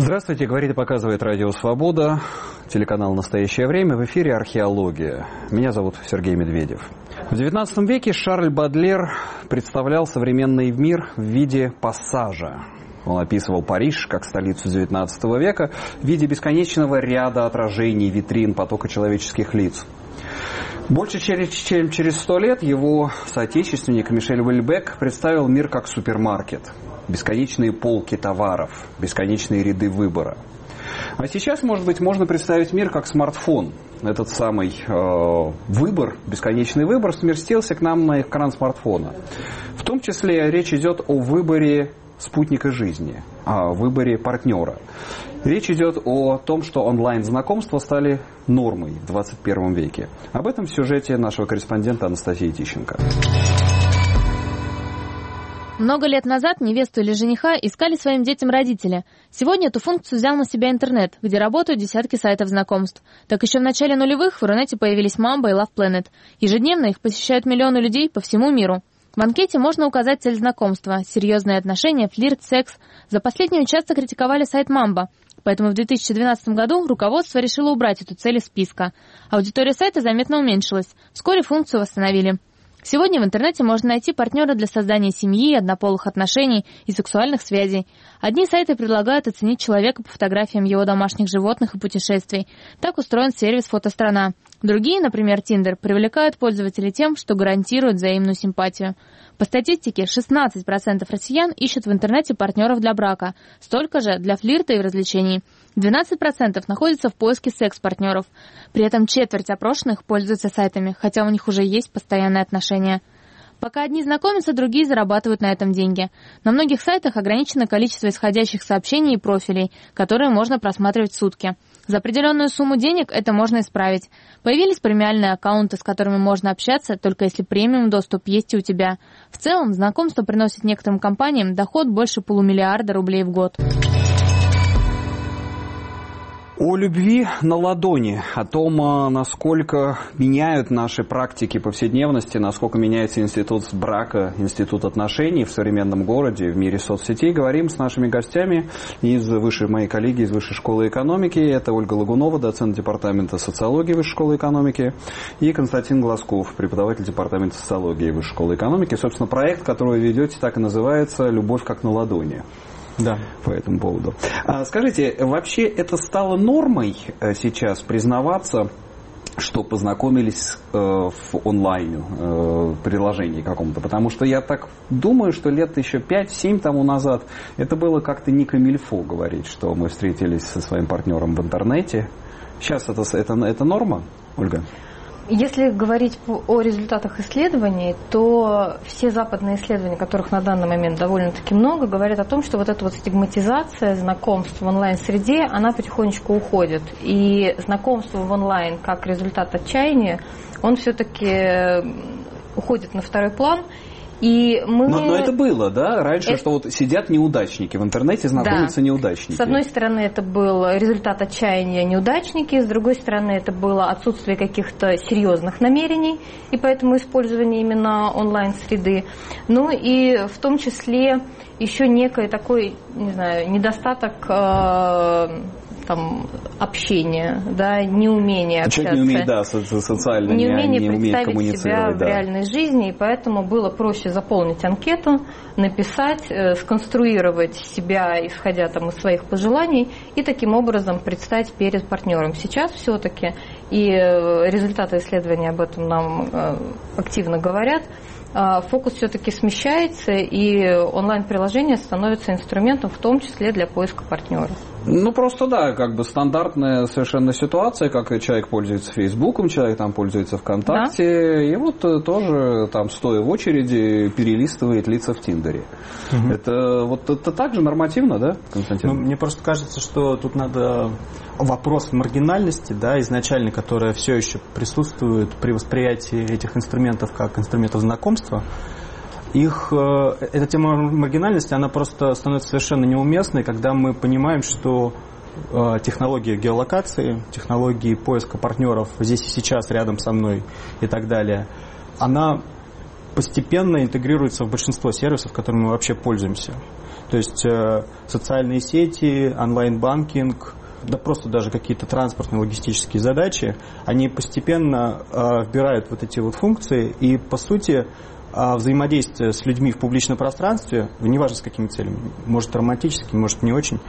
Здравствуйте, говорит и показывает Радио Свобода, телеканал «Настоящее время», в эфире «Археология». Меня зовут Сергей Медведев. В XIX веке Шарль Бодлер представлял современный мир в виде пассажа. Он описывал Париж как столицу XIX века в виде бесконечного ряда отражений витрин потока человеческих лиц. Больше чем через 100 лет его соотечественник Мишель Уэльбек представил мир как супермаркет. Бесконечные полки товаров, бесконечные ряды выбора. А сейчас, может быть, можно представить мир как смартфон. Этот самый выбор, бесконечный выбор, сместился к нам на экран смартфона. В том числе речь идет о выборе спутника жизни, о выборе партнера. Речь идет о том, что онлайн-знакомства стали нормой в 21 веке. Об этом в сюжете нашего корреспондента Анастасии Тищенко. Много лет назад невесту или жениха искали своим детям родители. Сегодня эту функцию взял на себя интернет, где работают десятки сайтов знакомств. Так еще в начале нулевых в Рунете появились Mamba и Love Planet. Ежедневно их посещают миллионы людей по всему миру. В анкете можно указать цель знакомства, серьезные отношения, флирт, секс. За последнюю часто критиковали сайт Mamba. Поэтому в 2012 году руководство решило убрать эту цель из списка. Аудитория сайта заметно уменьшилась. Вскоре функцию восстановили. Сегодня в интернете можно найти партнера для создания семьи, однополых отношений и сексуальных связей. Одни сайты предлагают оценить человека по фотографиям его домашних животных и путешествий. Так устроен сервис «Фотострана». Другие, например, Tinder, привлекают пользователей тем, что гарантируют взаимную симпатию. По статистике, 16% россиян ищут в интернете партнеров для брака, столько же для флирта и развлечений. 12% находятся в поиске секс-партнеров. При этом четверть опрошенных пользуются сайтами, хотя у них уже есть постоянные отношения. Пока одни знакомятся, другие зарабатывают на этом деньги. На многих сайтах ограничено количество исходящих сообщений и профилей, которые можно просматривать в сутки. За определенную сумму денег это можно исправить. Появились премиальные аккаунты, с которыми можно общаться, только если премиум доступ есть и у тебя. В целом, знакомство приносит некоторым компаниям доход больше $500 миллиарда рублей в год. О любви на ладони, о том, насколько меняют наши практики повседневности, насколько меняется институт брака, институт отношений в современном городе, в мире соцсетей, говорим с нашими гостями мои коллеги из Высшей школы экономики. Это Ольга Лагунова, доцент департамента социологии Высшей школы экономики, и Константин Глазков, преподаватель департамента социологии Высшей школы экономики. Собственно, проект, который вы ведете, так и называется «Любовь как на ладони». Да, по этому поводу. Скажите, вообще это стало нормой сейчас признаваться, что познакомились в онлайне, в приложении каком-то? Потому что я так думаю, что лет еще 5-7 тому назад это было как-то не камильфо говорить, что мы встретились со своим партнером в интернете. Сейчас это норма, Ольга? Если говорить о результатах исследований, то все западные исследования, которых на данный момент довольно-таки много, говорят о том, что вот эта вот стигматизация знакомств в онлайн-среде, она потихонечку уходит. И знакомство в онлайн как результат отчаяния, он все-таки уходит на второй план. И но это было, да, раньше, что вот сидят неудачники в интернете, знакомятся неудачники. С одной стороны, это был результат отчаяния неудачники, с другой стороны, это было отсутствие каких-то серьезных намерений, и поэтому использование именно онлайн-среды. Ну и в том числе еще некий такой, не знаю, недостаток общения, да, неумение общаться. Человек не умеет, социально неумение умеет представить себя в реальной жизни, и поэтому было проще заполнить анкету, написать, сконструировать себя, исходя из своих пожеланий, и таким образом предстать перед партнером. Сейчас все-таки, и результаты исследования об этом нам активно говорят, фокус все-таки смещается, и онлайн-приложение становится инструментом, в том числе для поиска партнера. Ну, просто да, стандартная совершенно ситуация, как человек пользуется Фейсбуком, человек там пользуется ВКонтакте, да? И вот тоже там, стоя в очереди, перелистывает лица в Тиндере. Угу. Это так же нормативно, да, Константин? Мне просто кажется, что тут надо вопрос маргинальности, да, изначально, которая все еще присутствует при восприятии этих инструментов как инструментов знакомства. Эта тема маргинальности, она просто становится совершенно неуместной, когда мы понимаем, что технологии геолокации, технологии поиска партнеров здесь и сейчас, рядом со мной и так далее, она постепенно интегрируется в большинство сервисов, которыми мы вообще пользуемся. То есть социальные сети, онлайн-банкинг, да просто даже какие-то транспортные логистические задачи, они постепенно вбирают вот эти вот функции, и по сути взаимодействие с людьми в публичном пространстве, неважно с какими целями, может романтическими, может не очень,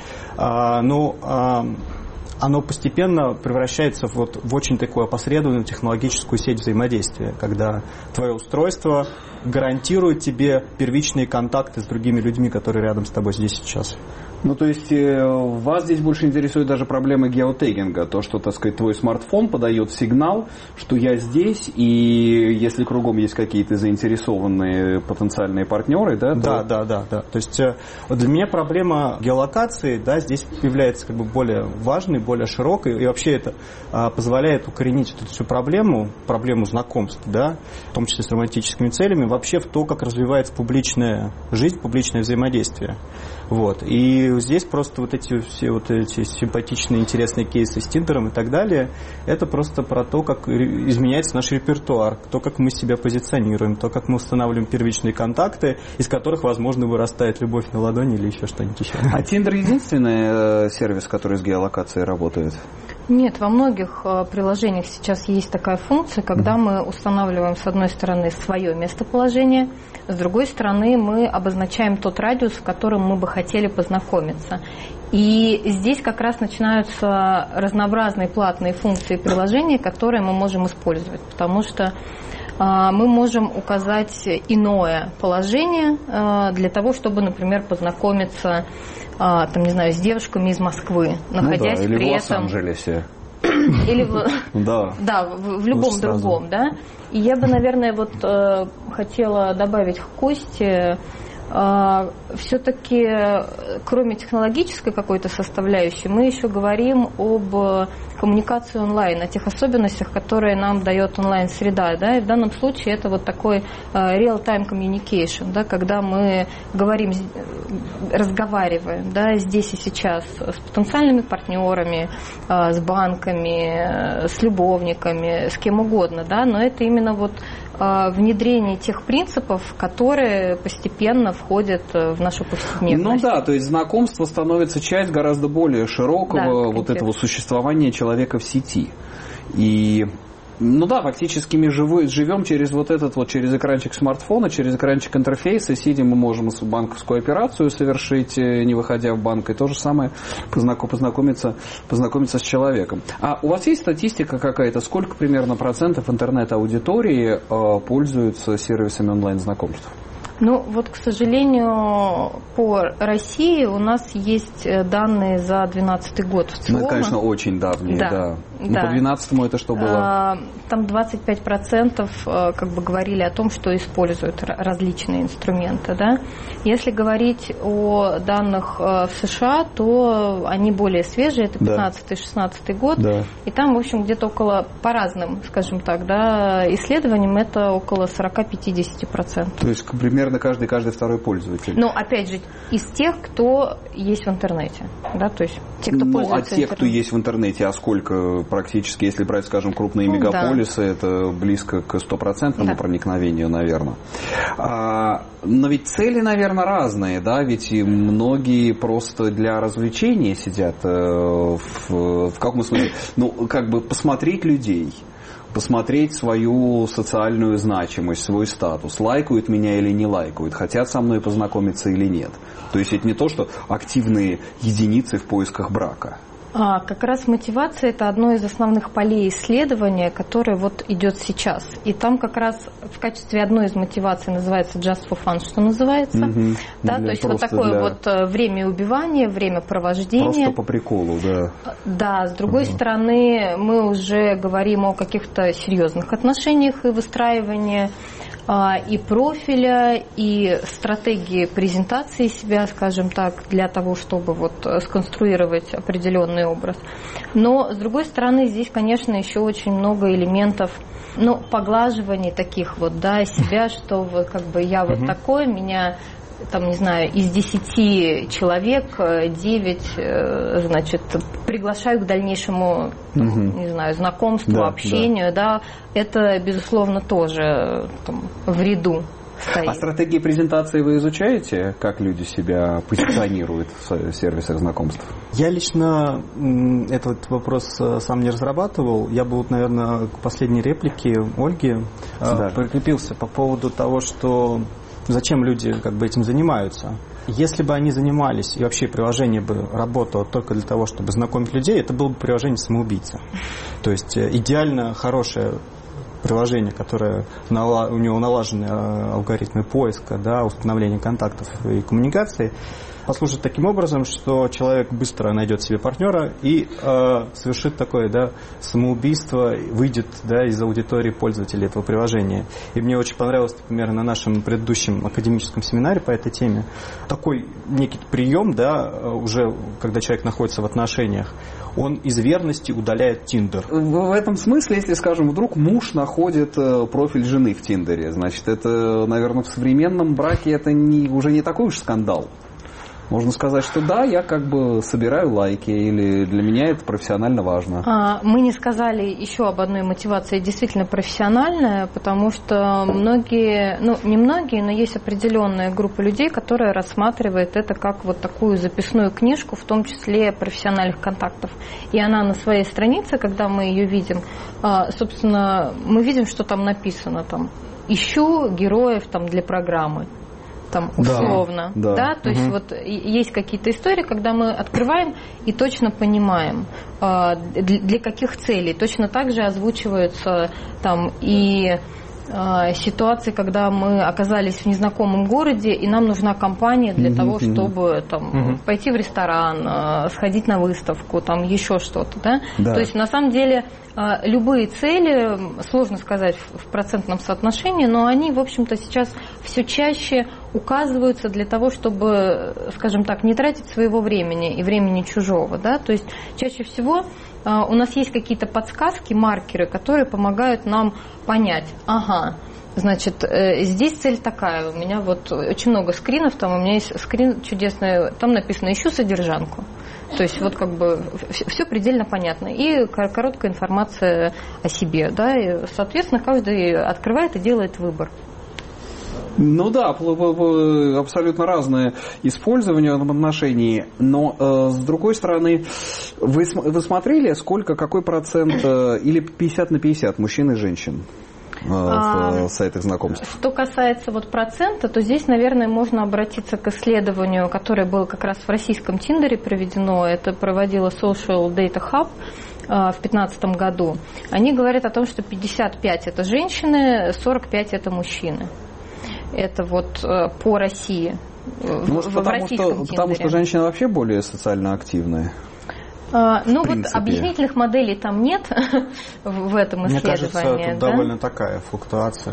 но оно постепенно превращается в очень такую опосредованную технологическую сеть взаимодействия, когда твое устройство гарантирует тебе первичные контакты с другими людьми, которые рядом с тобой здесь сейчас. Ну, то есть вас здесь больше интересует даже проблема геотегинга, то, что, так сказать, твой смартфон подает сигнал, что я здесь, и если кругом есть какие-то заинтересованные потенциальные партнеры, да? Да. То есть для меня проблема геолокации, да, здесь появляется как бы более важной, более широкой, и вообще это позволяет укоренить эту всю проблему знакомств, да, в том числе с романтическими целями, вообще в то, как развивается публичная жизнь, публичное взаимодействие. Вот. И здесь просто вот эти симпатичные, интересные кейсы с Тиндером и так далее, это просто про то, как изменяется наш репертуар, то, как мы себя позиционируем, то, как мы устанавливаем первичные контакты, из которых, возможно, вырастает любовь на ладони или еще что-нибудь еще. А Тиндер единственный сервис, который с геолокацией работает? Нет, во многих приложениях сейчас есть такая функция, когда мы устанавливаем, с одной стороны, свое местоположение, с другой стороны, мы обозначаем тот радиус, в котором мы бы хотели познакомиться. И здесь как раз начинаются разнообразные платные функции приложения, которые мы можем использовать, потому что мы можем указать иное положение для того, чтобы, например, познакомиться с девушками из Москвы, находясь или при в этом... Лос-Анджелесе. Или в любом другом, да. И я бы, наверное, хотела добавить к Косте, все-таки, кроме технологической какой-то составляющей, мы еще говорим об коммуникации онлайн, о тех особенностях, которые нам дает онлайн-среда. Да? И в данном случае это вот такой real-time communication, да, когда мы разговариваем, да, здесь и сейчас с потенциальными партнерами, с банками, с любовниками, с кем угодно, да, но это именно внедрение тех принципов, которые постепенно входят в нашу повседневность. Ну да, то есть знакомство становится часть гораздо более широкого этого существования человека в сети. И фактически мы живем через через экранчик смартфона, через экранчик интерфейса, сидя мы можем банковскую операцию совершить, не выходя в банк, и то же самое познакомиться с человеком. А у вас есть статистика какая-то, сколько примерно процентов интернет-аудитории пользуются сервисами онлайн-знакомств? К сожалению, по России у нас есть данные за 2012 год в целом. Это, конечно, очень давние, да. По 2012-му это что было? Там 25% говорили о том, что используют различные инструменты, да. Если говорить о данных в США, то они более свежие, это 15-16 год, и там, в общем, где-то по разным, скажем так, исследованиям, это около 40-50%. То есть, примерно каждый второй пользователь. Опять же, из тех, кто есть в интернете. Да? То есть те, кто пользуется интернетом. Кто есть в интернете, а сколько практически, если брать, скажем, крупные мегаполисы, это близко к 100% проникновению, наверное. Но ведь цели, наверное, разные, да? Ведь и многие просто для развлечения сидят в каком смысле? Посмотреть людей. Посмотреть свою социальную значимость, свой статус, лайкают меня или не лайкают, хотят со мной познакомиться или нет. То есть это не то, что активные единицы в поисках брака. Как раз мотивация – это одно из основных полей исследования, которое идет сейчас. И там как раз в качестве одной из мотиваций называется just for fun, что называется. Да, то есть такое время убивания, время провождения. Просто по приколу, да. Да, с другой стороны, мы уже говорим о каких-то серьезных отношениях и выстраивании и профиля, и стратегии презентации себя, скажем так, для того, чтобы сконструировать определенный образ. Но, с другой стороны, здесь, конечно, еще очень много элементов, поглаживаний таких себя, что я такой, меня из 10 человек 9, приглашаю к дальнейшему, знакомству, общению, это, безусловно, тоже в ряду стоит. А стратегии презентации вы изучаете? Как люди себя позиционируют в сервисах знакомств? Я лично этот вопрос сам не разрабатывал. Я бы, вот, наверное, к последней реплике Ольги прикрепился по поводу того, что зачем люди как бы этим занимаются. Если бы они занимались, и вообще приложение бы работало только для того, чтобы знакомить людей, это было бы приложение самоубийца. То есть идеально хорошее приложение, которое у него налажены алгоритмы поиска, да, установления контактов и коммуникации, послужит таким образом, что человек быстро найдет себе партнера и совершит такое, да, самоубийство, выйдет, да, из аудитории пользователей этого приложения. И мне очень понравилось, например, на нашем предыдущем академическом семинаре по этой теме такой некий прием, да, уже когда человек находится в отношениях, он из верности удаляет Тиндер. В этом смысле, если, скажем, вдруг муж находит профиль жены в Тиндере, значит, это, наверное, в современном браке это уже не такой уж скандал. Можно сказать, что да, я как бы собираю лайки, или для меня это профессионально важно. Мы не сказали еще об одной мотивации, действительно профессиональная, потому что многие, не многие, но есть определенная группа людей, которая рассматривает это как вот такую записную книжку, в том числе профессиональных контактов. И она на своей странице, когда мы ее видим, собственно, мы видим, что там написано, там, ищу героев там, для программы. Там, условно, да. То есть вот есть какие-то истории, когда мы открываем и точно понимаем, для каких целей. Точно так же озвучиваются там и ситуации, когда мы оказались в незнакомом городе, и нам нужна компания для того, чтобы там, пойти в ресторан, сходить на выставку, там еще что-то. Да? То есть на самом деле любые цели, сложно сказать в процентном соотношении, но они, в общем-то, сейчас все чаще указываются для того, чтобы, скажем так, не тратить своего времени и времени чужого. Да? То есть чаще всего у нас есть какие-то подсказки, маркеры, которые помогают нам понять, значит, здесь цель такая, у меня вот очень много скринов, там у меня есть скрин чудесный, там написано «ищу содержанку». То есть вот как бы все предельно понятно. И короткая информация о себе, да, и, соответственно, каждый открывает и делает выбор. Ну да, абсолютно разное использование в отношении, но с другой стороны, вы смотрели, какой процент, или 50 на 50 мужчин и женщин в сайтах знакомств? Что касается вот процента, то здесь, наверное, можно обратиться к исследованию, которое было как раз в российском Тиндере проведено, это проводила Social Data Hub в 2015 году. Они говорят о том, что 55 это женщины, 45 это мужчины. Это вот по России. Может, потому что женщины вообще более социально активные? Вот объяснительных моделей там нет в этом исследовании. Мне кажется, это довольно такая флуктуация.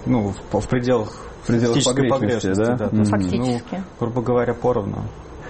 В пределах погрешности, да? Фактически. Грубо говоря, поровну.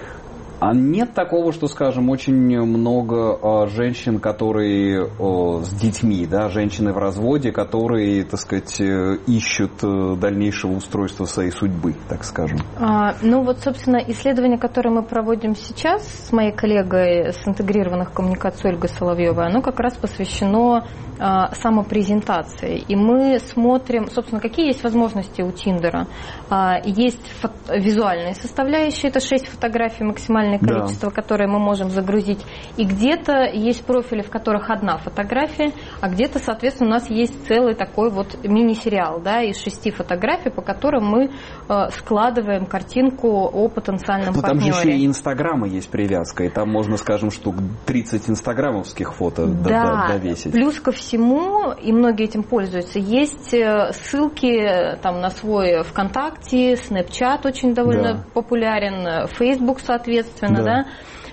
А нет такого, что, скажем, очень много женщин, которые с детьми, да, женщины в разводе, которые, так сказать, ищут дальнейшего устройства своей судьбы, так скажем? Собственно, исследование, которое мы проводим сейчас с моей коллегой с интегрированных коммуникаций Ольгой Соловьевой, оно как раз посвящено самопрезентации. И мы смотрим, собственно, какие есть возможности у Тиндера. Есть визуальные составляющие, это 6 фотографий максимальное количество, которое мы можем загрузить. И где-то есть профили, в которых одна фотография, а где-то, соответственно, у нас есть целый такой вот мини-сериал, да, из 6 фотографий, по которым мы складываем картинку о потенциальном партнере. Там же еще и инстаграмы есть привязка, и там можно, скажем, штук 30 инстаграмовских фото довесить. Плюс ко всему, и многие этим пользуются, есть ссылки там на свой ВКонтакте, Snapchat очень довольно популярен, Facebook, соответственно, да.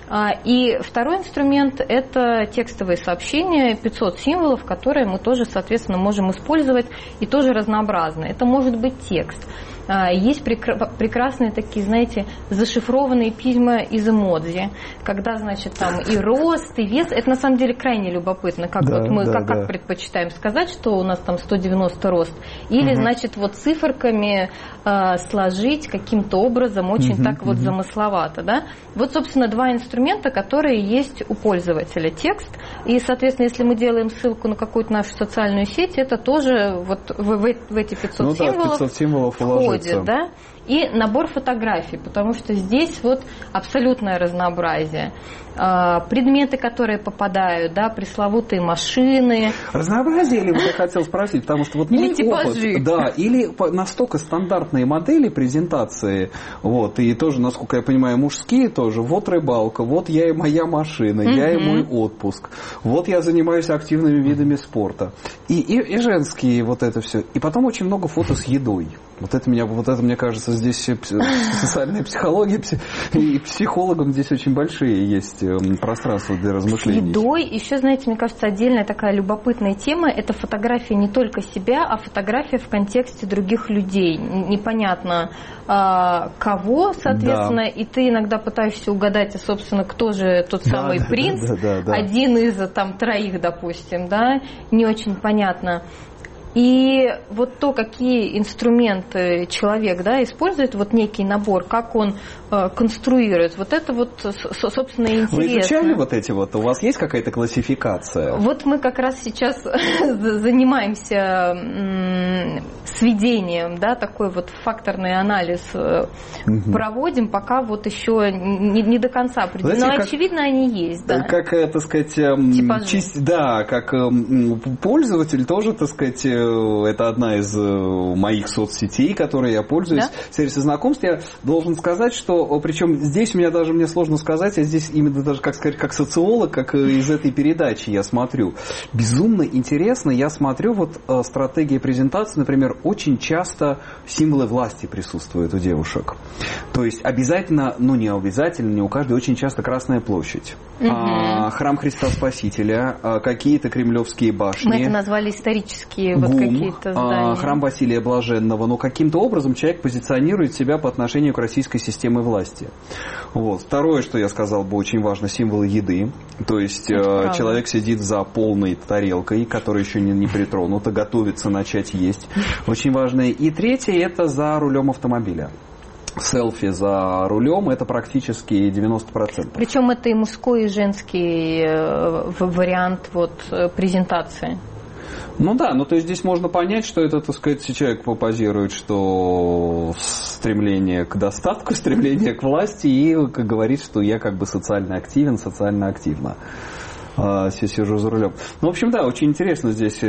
И второй инструмент – это текстовые сообщения, 500 символов, которые мы тоже, соответственно, можем использовать, и тоже разнообразно. Это может быть текст. Есть прекрасные такие, знаете, зашифрованные письма из эмодзи, когда, значит, там и рост, и вес. Это на самом деле крайне любопытно, как как предпочитаем сказать, что у нас там 190 рост, или, значит, вот циферками сложить каким-то образом очень так вот замысловато, да. Вот, собственно, два инструмента, инструмента, которые есть у пользователя. Текст. И, соответственно, если мы делаем ссылку на какую-то нашу социальную сеть, это тоже вот в эти 500 символов входит. Да? И набор фотографий, потому что здесь вот абсолютное разнообразие. Предметы, которые попадают, да, пресловутые машины. Разнообразие, или вот я хотел спросить, потому что вот мой опыт, да, или настолько стандартные модели презентации, вот, и тоже, насколько я понимаю, мужские тоже, вот рыбалка, вот я и моя машина, я и мой отпуск, вот я занимаюсь активными видами спорта, и женские вот это все, и потом очень много фото с едой. Вот это, мне кажется, здесь социальная психология, и психологам здесь очень большие есть пространства для размышлений. С едой еще, знаете, мне кажется, отдельная такая любопытная тема – это фотография не только себя, а фотография в контексте других людей. Непонятно кого, соответственно, и ты иногда пытаешься угадать, собственно, кто же тот самый принц, один из там 3, допустим, да, не очень понятно. И вот то, какие инструменты человек, да, использует, вот некий набор, как он конструирует, вот это вот, собственно, интересно. Вы изучали вот эти вот? У вас есть какая-то классификация? Вот мы как раз сейчас занимаемся сведением, да, такой вот факторный анализ проводим, пока вот еще не до конца определено. Но, очевидно, они есть, да. Как, так сказать, да, как пользователь тоже, так сказать, это одна из моих соцсетей, которые я пользуюсь. Да? Сервисы знакомств. Я должен сказать, что, причем здесь мне сложно сказать, а здесь именно даже, как сказать, как социолог, как из этой передачи я смотрю. Безумно интересно, я смотрю вот стратегии презентации, например, очень часто символы власти присутствуют у девушек. То есть обязательно, не обязательно, не у каждой, очень часто Красная площадь. Храм Христа Спасителя, какие-то кремлевские башни. Мы это назвали исторические вот какие-то здания. Храм Василия Блаженного. Но каким-то образом человек позиционирует себя по отношению к российской системе власти. Вот. Второе, что я сказал бы очень важно, символы еды. То есть человек сидит за полной тарелкой, которая еще не притронута, готовится начать есть. Очень важно. И третье, это за рулем автомобиля. Селфи за рулем — это практически 90%. Причем это и мужской, и женский вариант вот презентации. То есть здесь можно понять, что это, так сказать, человек попозирует, что стремление к достатку, стремление к власти, и говорит, что я как бы социально активен, социально активна. Сижу за рулем. В общем, да, очень интересно здесь,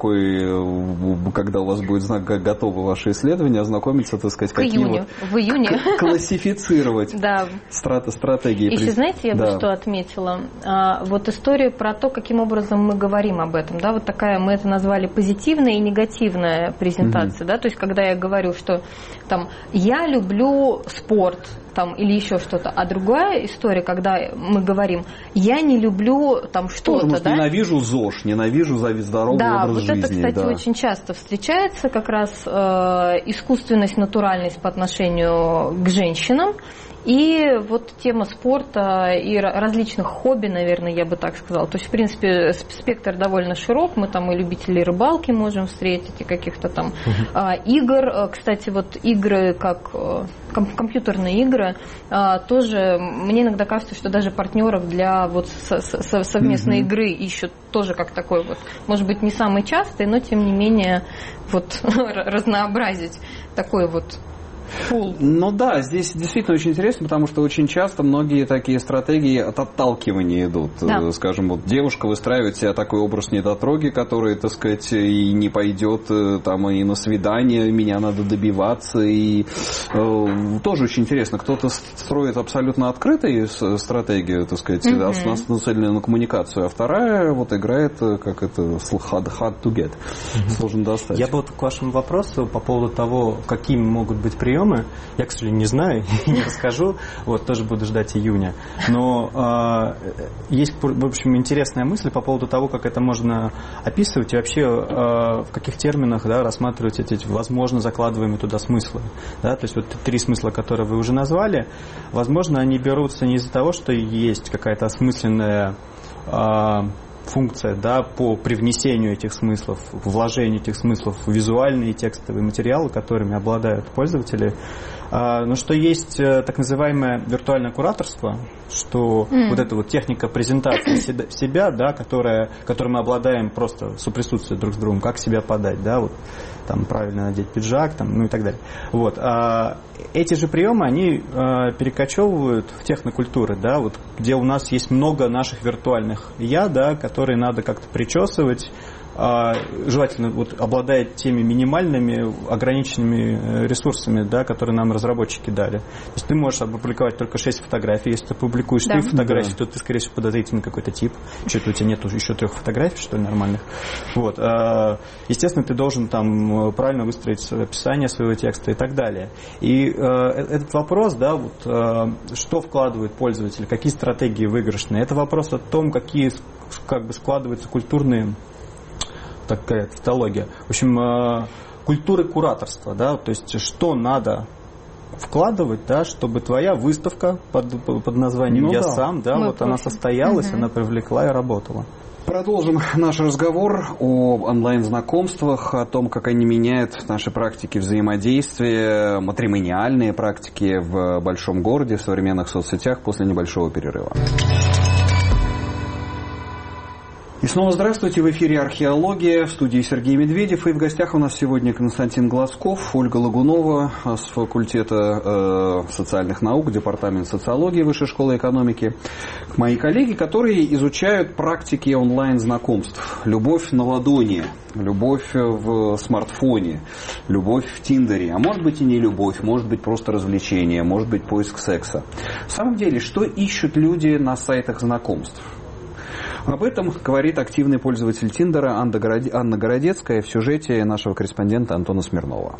когда у вас будет готово ваше исследование, ознакомиться, так сказать, в июне. Классифицировать стратегии. Еще, знаете, я бы что отметила? Вот историю про то, каким образом мы говорим об этом. Да, вот такая, мы это назвали позитивная и негативная презентация. Да? То есть, когда я говорю, что там, я люблю спорт, там, или еще что-то. А другая история, когда мы говорим, я не люблю там что-то, может, да? Ненавижу ЗОЖ, ненавижу здоровый образ жизни. Да, вот это, кстати, очень часто встречается, как раз искусственность, натуральность по отношению к женщинам. И вот тема спорта и различных хобби, наверное, я бы так сказала. То есть, в принципе, спектр довольно широк. Мы там и любителей рыбалки можем встретить, и каких-то там игр. Кстати, вот игры, как компьютерные игры, тоже мне иногда кажется, что даже партнеров для вот совместной игры ищут тоже как такой вот, может быть, не самый частый, но тем не менее вот разнообразить такой вот. Да, здесь действительно очень интересно, потому что очень часто многие такие стратегии от отталкивания идут. Да. Скажем, вот девушка выстраивает себе такой образ недотроги, который, так сказать, и не пойдет там и на свидание, меня надо добиваться. И тоже очень интересно, кто-то строит абсолютно открытую стратегию, так сказать, нацеленную на коммуникацию, а вторая вот играет, как это, hard to get, сложно достать. Я бы вот к вашему вопросу по поводу того, какими могут быть приемы, я, к сожалению, не знаю и не расскажу, вот, тоже буду ждать июня. Но есть, в общем, интересная мысль по поводу того, как это можно описывать и вообще в каких терминах, да, рассматривать эти, возможно, закладываемые туда смыслы. Да? То есть вот 3 смысла, которые вы уже назвали, возможно, они берутся не из-за того, что есть какая-то осмысленная функция, да, по привнесению этих смыслов, вложению этих смыслов в визуальные и текстовые материалы, которыми обладают пользователи. Но что есть так называемое виртуальное кураторство, что вот эта вот техника презентации себя, да, которой мы обладаем просто соприсутствуя друг с другом, как себя подать, да, вот там правильно надеть пиджак, там, ну и так далее. Вот. Эти же приемы, они перекочевывают в технокультуры, да, вот, где у нас есть много наших виртуальных я, да, которые надо как-то причесывать, желательно вот, обладает теми минимальными ограниченными ресурсами, да, которые нам разработчики дали. То есть ты можешь опубликовать только 6 фотографий. Если ты публикуешь 3 фотографии, то ты, скорее всего, подозрительный какой-то тип. Что-то у тебя нет еще 3 фотографий, что ли, нормальных. Вот. Естественно, ты должен там правильно выстроить описание своего текста и так далее. И этот вопрос, да, вот, что вкладывает пользователь, какие стратегии выигрышные, это вопрос о том, какие как бы складываются культурные, такая тавтология. В общем, культуры кураторства, да, то есть что надо вкладывать, да, чтобы твоя выставка под названием «Я сам», да, вот она состоялась, она привлекла и работала. Продолжим наш разговор о онлайн-знакомствах, о том, как они меняют наши практики взаимодействия, матримониальные практики в большом городе, в современных соцсетях после небольшого перерыва. И снова здравствуйте, в эфире «Археология», в студии Сергей Медведев, и в гостях у нас сегодня Константин Глазков, Ольга Лагунова с факультета социальных наук, департамент социологии Высшей школы экономики, мои коллеги, которые изучают практики онлайн-знакомств, любовь на ладони, любовь в смартфоне, любовь в Тиндере, а может быть и не любовь, может быть просто развлечение, может быть поиск секса. На самом деле, что ищут люди на сайтах знакомств? Об этом говорит активный пользователь Тиндера Анна Городецкая в сюжете нашего корреспондента Антона Смирнова.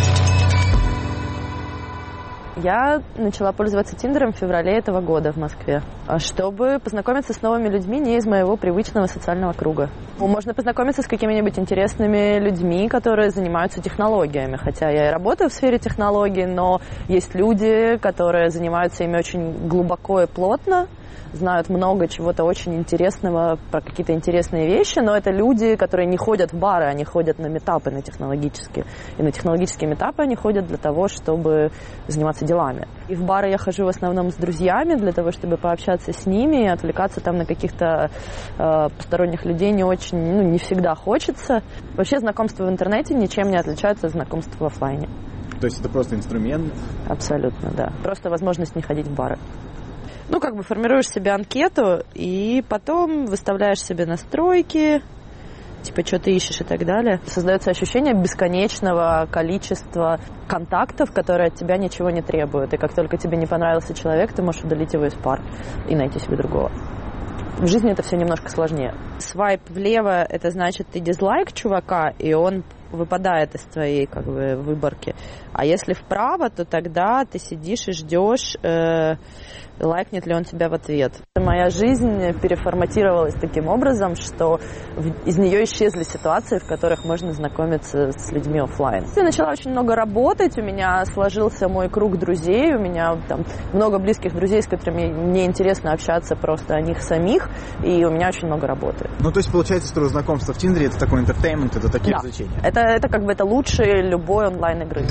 Я начала пользоваться Тиндером в феврале этого года в Москве, чтобы познакомиться с новыми людьми не из моего привычного социального круга. Можно познакомиться с какими-нибудь интересными людьми, которые занимаются технологиями. Хотя я и работаю в сфере технологий, но есть люди, которые занимаются ими очень глубоко и плотно, знают много чего-то очень интересного про какие-то интересные вещи, но это люди, которые не ходят в бары, они ходят на митапы, на технологические. И на технологические митапы они ходят для того, чтобы заниматься делами. И в бары я хожу в основном с друзьями для того, чтобы пообщаться с ними и отвлекаться там на каких-то посторонних людей не очень, не всегда хочется. Вообще знакомства в интернете ничем не отличаются от знакомств в офлайне. То есть это просто инструмент? Абсолютно, да. Просто возможность не ходить в бары. Формируешь себе анкету, и потом выставляешь себе настройки, типа, что ты ищешь и так далее. Создается ощущение бесконечного количества контактов, которые от тебя ничего не требуют. И как только тебе не понравился человек, ты можешь удалить его из пар и найти себе другого. В жизни это все немножко сложнее. Свайп влево – это значит, ты дизлайк чувака, и он выпадает из твоей выборки. А если вправо, то тогда ты сидишь и ждешь, лайкнет ли он тебя в ответ. Моя жизнь переформатировалась таким образом, что из нее исчезли ситуации, в которых можно знакомиться с людьми офлайн. Я начала очень много работать, у меня сложился мой круг друзей, у меня там много близких друзей, с которыми мне интересно общаться просто о них самих, и у меня очень много работы. То есть получается, что знакомство в Тиндере это такой entertainment, это такие развлечения? Это лучше любой онлайн-игры.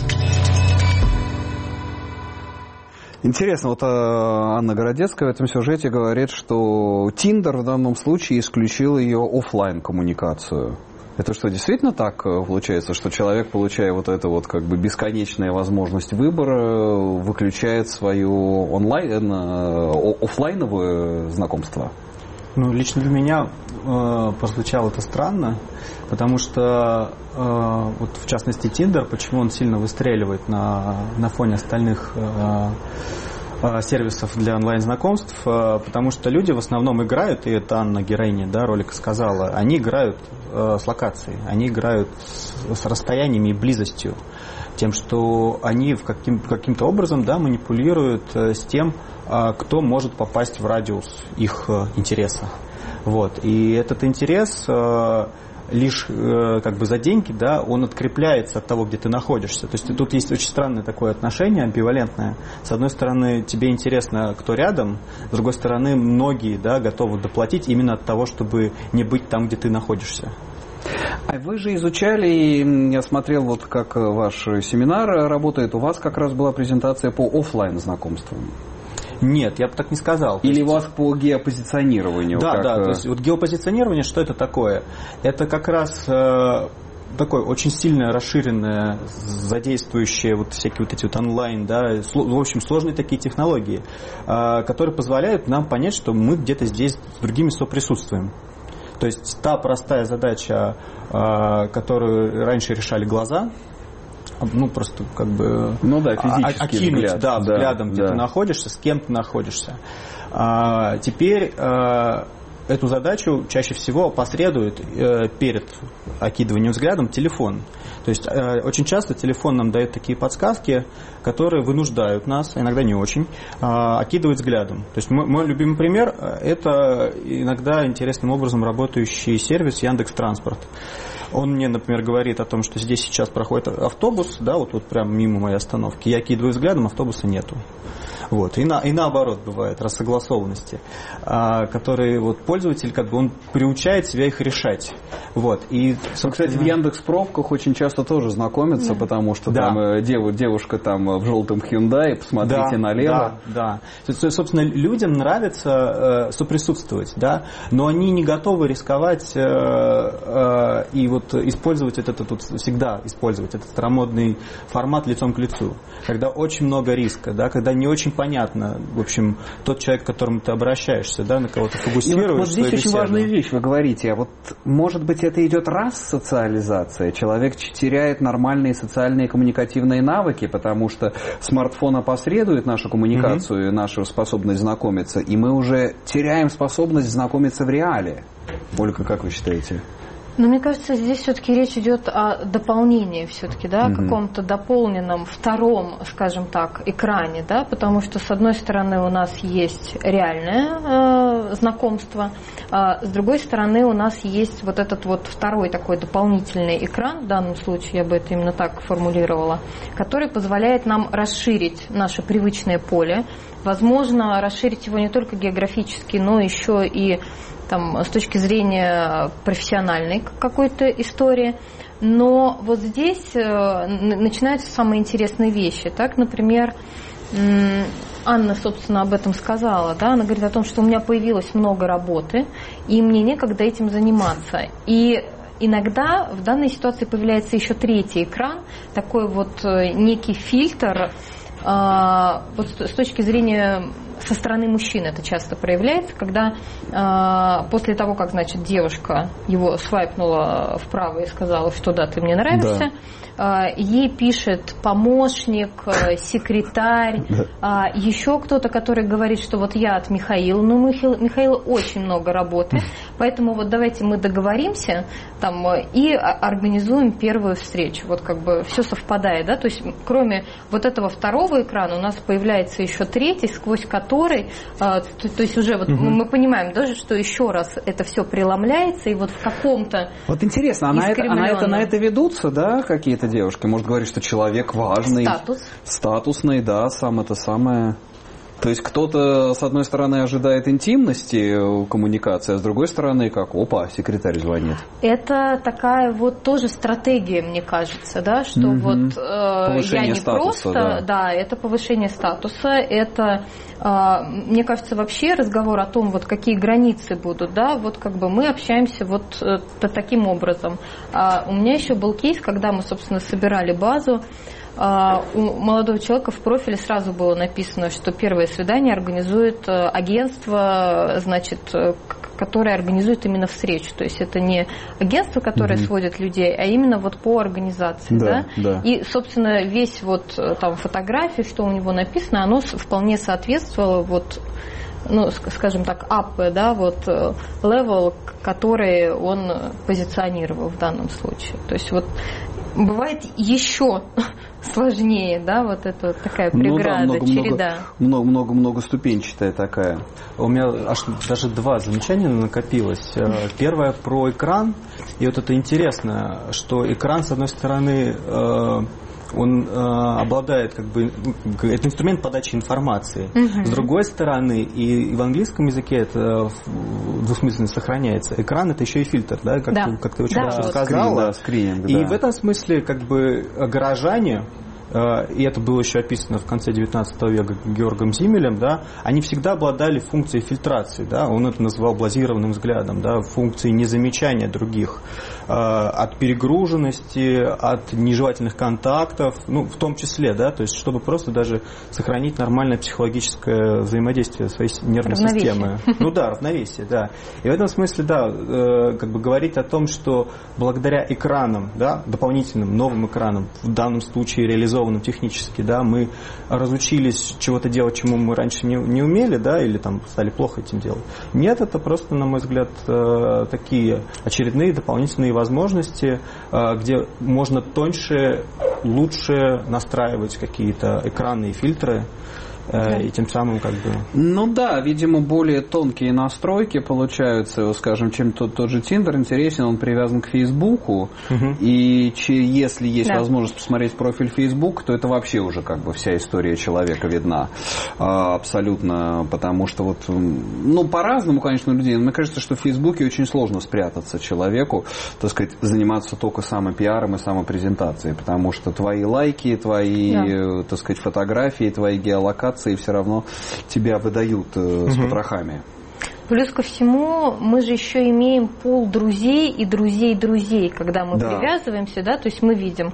Интересно, вот Анна Городецкая в этом сюжете говорит, что Тиндер в данном случае исключил ее офлайн коммуникацию. Это что, действительно так получается, что человек, получая вот эту бесконечную возможность выбора, выключает свою офлайновое знакомство? Лично для меня прозвучало это странно, потому что в частности Tinder, почему он сильно выстреливает на фоне остальных сервисов для онлайн-знакомств, потому что люди в основном играют, и это Анна, героиня ролика, сказала, они играют с локацией, они играют с расстояниями и близостью, тем, что они каким-то образом манипулируют с тем, кто может попасть в радиус их интереса. И этот интерес лишь как бы за деньги, да, он открепляется от того, где ты находишься. То есть тут есть очень странное такое отношение, амбивалентное. С одной стороны, тебе интересно, кто рядом, с другой стороны, многие, да, готовы доплатить именно от того, чтобы не быть там, где ты находишься. А вы же изучали, я смотрел, вот как ваш семинар работает, у вас как раз была презентация по офлайн знакомствам. Нет, я бы так не сказал. Или у вас по геопозиционированию? Да, как... да, то есть вот геопозиционирование, что это такое? Это как раз такое очень сильно расширенное, задействующее вот всякие вот эти вот онлайн, да, в общем, сложные такие технологии, которые позволяют нам понять, что мы где-то здесь с другими соприсутствуем. То есть та простая задача, которую раньше решали глаза, ну, просто как бы физический окинуть взгляд. Взглядом, где ты находишься, с кем ты находишься. Теперь эту задачу чаще всего опосредует перед окидыванием взглядом телефон. То есть очень часто телефон нам дает такие подсказки, которые вынуждают нас, иногда не очень, окидывать взглядом. То есть мой любимый пример – это иногда интересным образом работающий сервис Яндекс.Транспорт. Он мне, например, говорит о том, что здесь сейчас проходит автобус, да, вот прямо мимо моей остановки. Я кидываю взглядом, автобуса нету. Вот. И наоборот бывает, рассогласованности, которые вот пользователь, как бы он приучает себя их решать. Вот. И, кстати, в Яндекс.Пробках очень часто тоже знакомятся, потому что там девушка там в желтом Hyundai, посмотрите налево. Да. Собственно, людям нравится соприсутствовать, да, но они не готовы рисковать и вот использовать всегда использовать этот старомодный формат лицом к лицу, когда очень много риска, да, когда не очень понятно, в общем, тот человек, к которому ты обращаешься, да, на кого ты фокусируешь. Вот здесь очень важная вещь, вы говорите, а вот может быть это идет рассоциализация, человек теряет нормальные социальные коммуникативные навыки, потому что смартфон опосредует нашу коммуникацию, нашу способность знакомиться, и мы уже теряем способность знакомиться в реале. Ольга, как вы считаете? Но мне кажется, здесь все-таки речь идет о дополнении все-таки, да, каком-то дополненном втором, скажем так, экране, да, потому что с одной стороны у нас есть реальное знакомство, а с другой стороны у нас есть вот этот вот второй такой дополнительный экран, в данном случае я бы это именно так формулировала, который позволяет нам расширить наше привычное поле, возможно, расширить его не только географически, но еще и там, с точки зрения профессиональной какой-то истории. Но вот здесь начинаются самые интересные вещи. Так, например, Анна, собственно, об этом сказала. Да? Она говорит о том, что у меня появилось много работы, и мне некогда этим заниматься. И иногда в данной ситуации появляется еще третий экран, такой вот некий фильтр, вот с точки зрения со стороны мужчин это часто проявляется, когда после того, как, значит, девушка его свайпнула вправо и сказала, что да, ты мне нравишься, ей пишет помощник, секретарь, еще кто-то, который говорит, что вот я от Михаила, но у Михаила очень много работы, поэтому вот давайте мы договоримся там, и организуем первую встречу. Вот как бы все совпадает, да, то есть кроме вот этого второго экрана у нас появляется еще третий, сквозь который, то есть уже вот мы понимаем даже, что еще раз это все преломляется, и вот в каком-то вот интересно, на это ведутся, да, какие-то девушки? Может говорить, что человек важный, статусный, да, сам это самое. То есть кто-то, с одной стороны, ожидает интимности коммуникации, а с другой стороны, как, опа, секретарь звонит. Это такая вот тоже стратегия, мне кажется, да, что вот я не статуса, просто, да, это повышение статуса, это, мне кажется, вообще разговор о том, вот какие границы будут, да, вот как бы мы общаемся вот таким образом. У меня еще был кейс, когда мы, собственно, собирали базу. У молодого человека в профиле сразу было написано, что первое свидание организует агентство, значит, которое организует именно встречу. То есть это не агентство, которое сводит людей, а именно вот по организации. Да? И, собственно, весь вот там фотографии, что у него написано, оно вполне соответствовало вот, ну, скажем так, up, да, вот level, который он позиционировал в данном случае. То есть вот бывает еще сложнее, да, вот это вот такая преграда, череда. Многоступенчатая такая. У меня аж даже два замечания накопилось. Первое про экран. И вот это интересно, что экран, с одной стороны, он обладает, как бы, это инструмент подачи информации. С другой стороны, и в английском языке это двусмысленно сохраняется. Экран — это еще и фильтр, да, как ты очень хорошо сказала. Скрининг, и в этом смысле, как бы, горожане, и это было еще описано в конце 19 века Георгом Зиммелем, да, они всегда обладали функцией фильтрации, да, он это называл блазированным взглядом, да, функцией незамечания других, от перегруженности, от нежелательных контактов, ну, в том числе, да, то есть чтобы просто даже сохранить нормальное психологическое взаимодействие своей нервной системы. Ну да, равновесие, да. И в этом смысле, да, как бы говорить о том, что благодаря экранам, да, дополнительным новым экранам, в данном случае реализованным технически, да, мы разучились чего-то делать, чему мы раньше не умели, да, или там стали плохо этим делать. Нет, это просто, на мой взгляд, такие очередные дополнительные возможности, где можно тоньше, лучше настраивать какие-то экраны и фильтры, и тем самым как бы... Ну да, видимо, более тонкие настройки получаются, скажем, чем тот же Tinder интересен, он привязан к Фейсбуку, и если есть возможность посмотреть профиль Facebook, то это вообще уже как бы вся история человека видна абсолютно, потому что вот, ну, по-разному, конечно, у людей, но мне кажется, что в Фейсбуке очень сложно спрятаться человеку, так сказать, заниматься только самопиаром и самопрезентацией, потому что твои лайки, твои, так сказать, фотографии, твои геолокации все равно тебя выдают с потрохами. Плюс ко всему, мы же еще имеем пул друзей и друзей-друзей, когда мы привязываемся, да, то есть мы видим.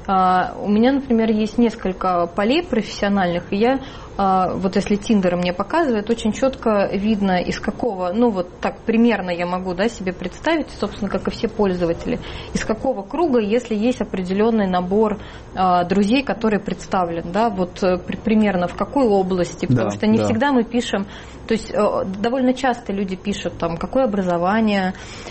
У меня, например, есть несколько полей профессиональных, и я, вот если Тиндер мне показывает, очень четко видно, из какого, ну вот так примерно я могу, да, себе представить, собственно, как и все пользователи, из какого круга, если есть определенный набор друзей, который представлен, да, вот примерно в какой области, потому что не всегда мы пишем, то есть довольно часто люди пишут, там, какое образование,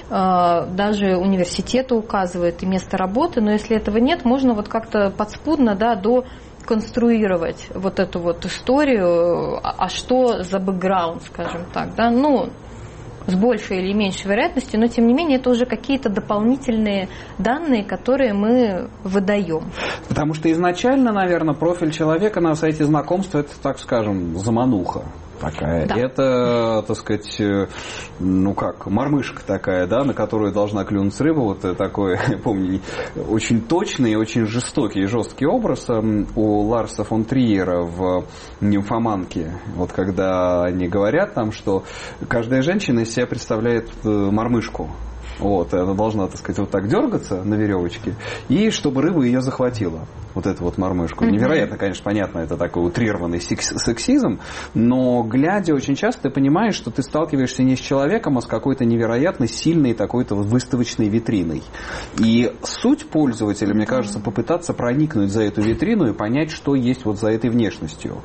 даже университеты указывают и место работы, но если этого нет, можно вот как-то подспудно, да, конструировать вот эту вот историю, а что за бэкграунд, скажем так, да, ну, с большей или меньшей вероятностью, но тем не менее это уже какие-то дополнительные данные, которые мы выдаем. Потому что изначально, наверное, профиль человека на сайте знакомства — это, так скажем, замануха такая. Да. Это, так сказать, ну как, мормышка такая, да, на которую должна клюнуть рыба. Вот такой, помню, очень точный и очень жестокий и жесткий образ у Ларса фон Триера в «Нимфоманке». Вот когда они говорят там, что каждая женщина из себя представляет мормышку. Вот, она должна, так сказать, вот так дергаться на веревочке, и чтобы рыба ее захватила, вот эту вот мормышку. Невероятно, конечно, понятно, это такой утрированный сексизм, но глядя очень часто ты понимаешь, что ты сталкиваешься не с человеком, а с какой-то невероятно сильной такой-то выставочной витриной. И суть пользователя, мне кажется, попытаться проникнуть за эту витрину и понять, что есть вот за этой внешностью.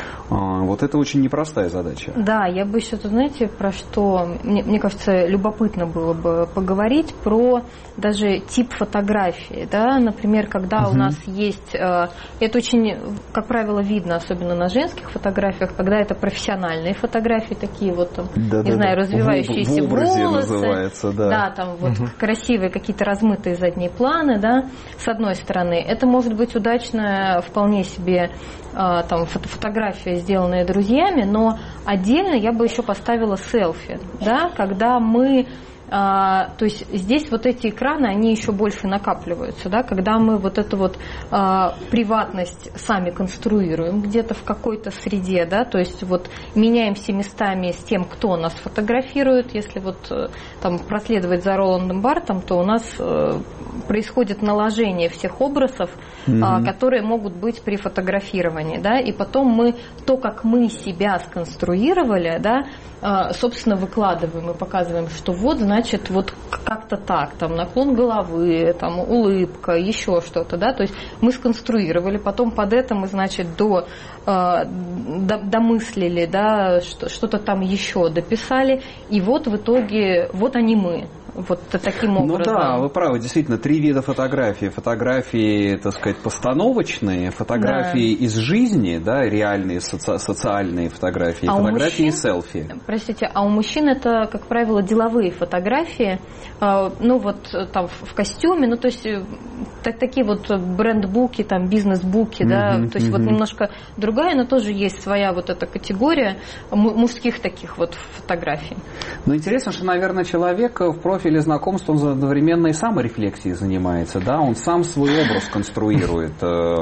Вот это очень непростая задача. Да, я бы еще, знаете, про что, мне кажется, любопытно было бы поговорить про даже тип фотографии, да, например, когда у нас есть, это очень, как правило, видно, особенно на женских фотографиях, когда это профессиональные фотографии, такие вот, там, не знаю, развивающиеся волосы, называется, да, там вот красивые какие-то размытые задние планы, да, с одной стороны, это может быть удачная вполне себе там фотография, сделанная друзьями, но отдельно я бы еще поставила селфи, да, когда мы, то есть здесь вот эти экраны, они еще больше накапливаются, да, когда мы вот эту вот приватность сами конструируем где-то в какой-то среде, да, то есть вот меняемся местами с тем, кто нас фотографирует, если вот там проследовать за Роландом Бартом, то у нас происходит наложение всех образов, которые могут быть при фотографировании, да, и потом мы то, как мы себя сконструировали, да, собственно, выкладываем и показываем, что вот, значит, вот как-то так, там наклон головы, там улыбка, еще что-то, да, то есть мы сконструировали, потом под это мы, значит, домыслили, да, что-то там еще дописали, и вот в итоге, вот они мы, вот таким образом. Ну да, вы правы, действительно, 3 вида фотографий. Фотографии, так сказать, постановочные, фотографии из жизни, да, реальные социальные фотографии, фотографии и селфи. Простите, а у мужчин это, как правило, деловые фотографии, ну вот там в костюме, ну то есть такие вот бренд-буки, там бизнес-буки, да, то есть вот немножко другая, но тоже есть своя вот эта категория мужских таких вот фотографий. Ну интересно, что, наверное, человек в профиле знакомства, он одновременно и саморефлексией занимается, да, он сам свой образ конструирует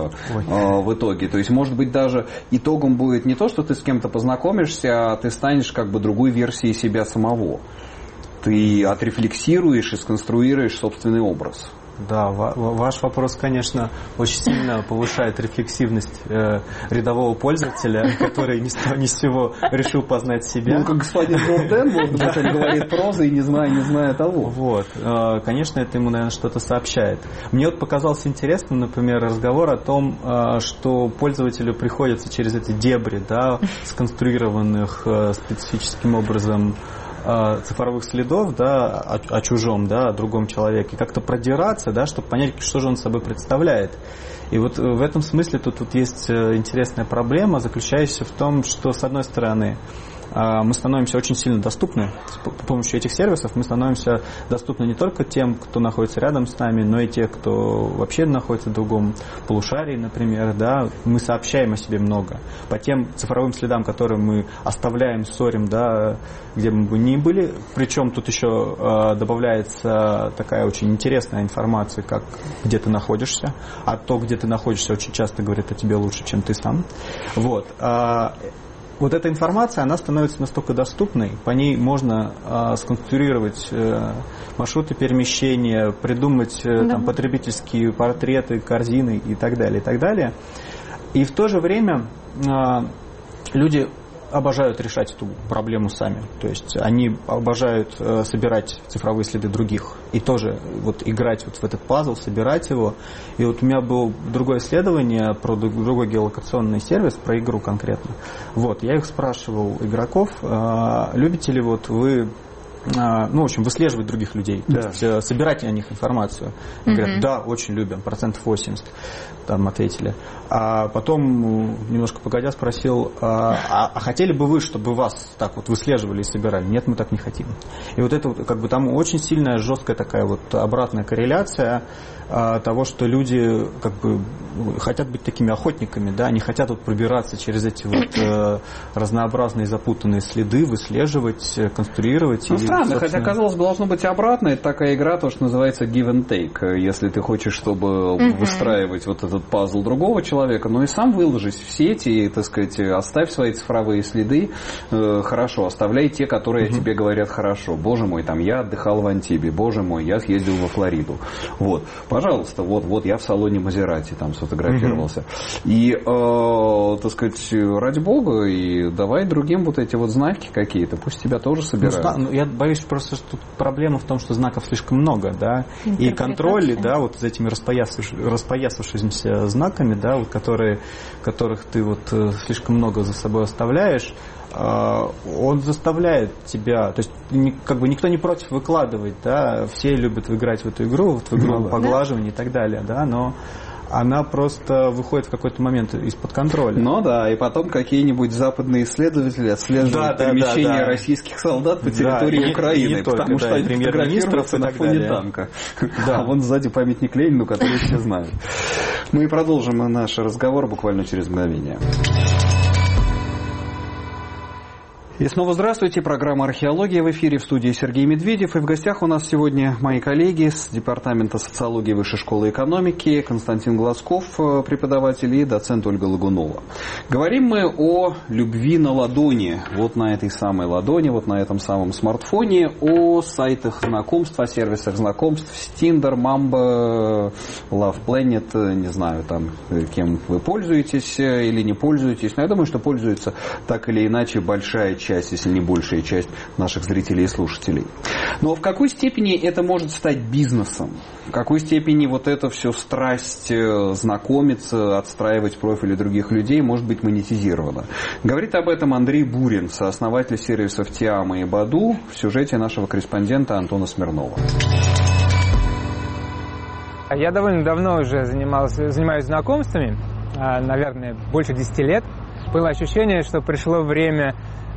в итоге, то есть может быть даже итогом будет не то, что ты с кем-то познакомишься, а ты станешь как бы другой версией себя самого. Ты отрефлексируешь и сконструируешь собственный образ. Да, ваш вопрос, конечно, очень сильно повышает рефлексивность рядового пользователя, который ни с того ни с сего решил познать себя. Ну, как господин Дурден, может быть, он говорит прозой, не зная того. Вот, конечно, это ему, наверное, что-то сообщает. Мне вот показался интересным, например, разговор о том, что пользователю приходится через эти дебри, да, сконструированных специфическим образом цифровых следов, да, о чужом, да, о другом человеке, как-то продираться, да, чтобы понять, что же он собой представляет. И вот в этом смысле тут есть интересная проблема, заключающаяся в том, что, с одной стороны, мы становимся очень сильно доступны. С помощью этих сервисов мы становимся доступны не только тем, кто находится рядом с нами, но и те, кто вообще находится в другом полушарии, например. Да? Мы сообщаем о себе много. По тем цифровым следам, которые мы оставляем, ссорим, да, где бы мы ни были. Причем тут еще добавляется такая очень интересная информация, как где ты находишься. А то, где ты находишься, очень часто говорит о тебе лучше, чем ты сам. Вот. Вот эта информация, она становится настолько доступной, по ней можно сконструировать маршруты перемещения, придумать там, потребительские портреты, корзины и так далее, и так далее. И в то же время люди обожают решать эту проблему сами. То есть они обожают собирать цифровые следы других и тоже вот играть вот в этот пазл, собирать его. И вот у меня было другое исследование про другой геолокационный сервис, про игру конкретно. Вот, я их спрашивал, игроков, любите ли вот вы, ну, в общем, выслеживать других людей, то есть собирать о них информацию. Говорят, да, очень любим, 80% там ответили. А потом, немножко погодя, спросил, а хотели бы вы, чтобы вас так вот выслеживали и собирали? Нет, мы так не хотим. И вот это вот, как бы там очень сильная, жесткая такая вот обратная корреляция того, что люди как бы хотят быть такими охотниками, да, они хотят вот пробираться через эти вот разнообразные запутанные следы, выслеживать, конструировать. Ну, странно, хотя, казалось бы, должно быть обратно. Это такая игра, то, что называется give and take. Если ты хочешь, чтобы выстраивать вот этот пазл другого человека, ну и сам выложись в сети и, так сказать, оставь свои цифровые следы. Хорошо, оставляй те, которые тебе говорят хорошо. Боже мой, там я отдыхал в Антибе, боже мой, я съездил во Флориду. Вот, пожалуйста, вот я в салоне Мазерати там сфотографировался. И, так сказать, ради бога, и давай другим вот эти вот знаки какие-то, пусть тебя тоже собирают. Ну, я боюсь просто, что тут проблема в том, что знаков слишком много, да, и контроль, да, вот за этими распоясавшимися знаками, да, вот которых ты вот слишком много за собой оставляешь, он заставляет тебя, то есть как бы никто не против выкладывать, да, все любят играть в эту игру, вот в игру поглаживания и так далее, да, но она просто выходит в какой-то момент из-под контроля. Ну да, и потом какие-нибудь западные исследователи отслеживают перемещение российских солдат по территории Украины, потому что они фотографируются на фоне танка. А вон сзади памятник Ленину, который все знают. Мы продолжим наш разговор буквально через мгновение. И снова здравствуйте. Программа «Археология» в эфире, в студии Сергей Медведев. И в гостях у нас сегодня мои коллеги с Департамента социологии Высшей школы экономики Константин Глазков, преподаватель, и доцент Ольга Лагунова. Говорим мы о любви на ладони. Вот на этой самой ладони, вот на этом самом смартфоне, о сайтах знакомств, о сервисах знакомств, Tinder, Mamba, Love Planet, не знаю, там, кем вы пользуетесь или не пользуетесь. Но я думаю, что пользуется так или иначе большая часть часть, если не большая часть наших зрителей и слушателей. Но в какой степени это может стать бизнесом? В какой степени вот это все страсть знакомиться, отстраивать профили других людей может быть монетизировано? Говорит об этом Андрей Бурин, сооснователь сервисов Тиама и Баду, в сюжете нашего корреспондента Антона Смирнова. Я довольно давно уже занимаюсь знакомствами, наверное, больше 10 лет. Было ощущение, что пришло время